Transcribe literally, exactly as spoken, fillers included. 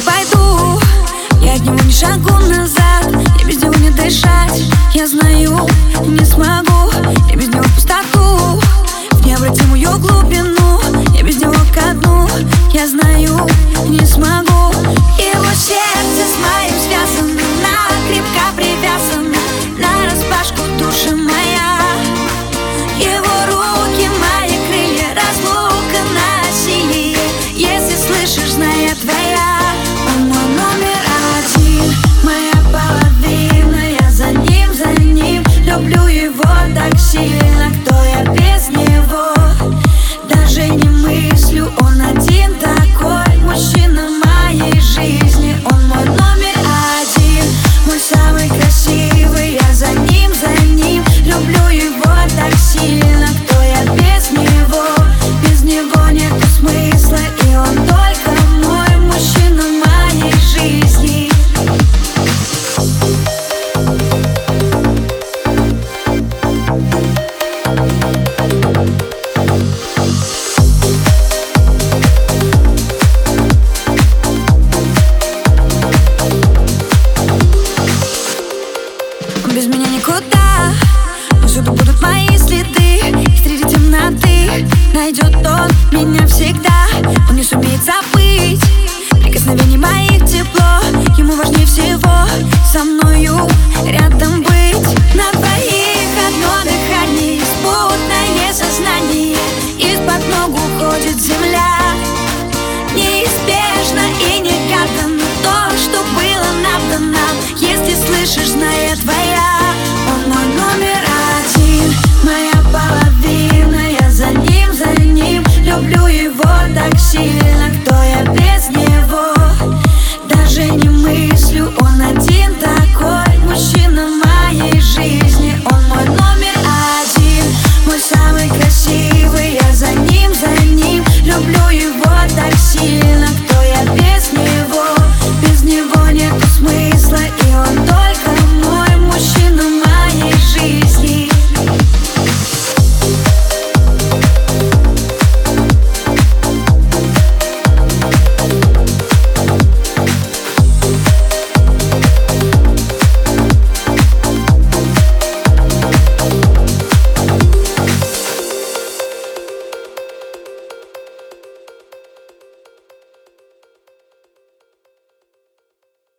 пойду, я от него не шагу назад. Я без него не дышать, я знаю, не смогу. Я без него в пустоту, в необратимую глубину. Я без него ко дну, я знаю, не смогу. Его сердце с моим связано, накрепко привязано, нараспашку душа моя. Его руки, мои крылья, разлука, насилие. Если слышишь, знай, я твоя. Он мой номер один, моя половина. Я за ним, за ним, люблю его так сильно. Кто я без него? Даже не мыслю, он один такой мужчина моей жизни. Он мой номер один, мой самый красивый. Я за ним, за ним, люблю его так сильно. Кто я без него? Без него нету смысла, и он только мой мужчина моей жизни. Без меня никуда, но всюду будут мои следы. И среди темноты найдет он меня всегда. Он не сумеет забыть прикосновений моих тепло. Ему важнее всего со мною рядом быть. На твоей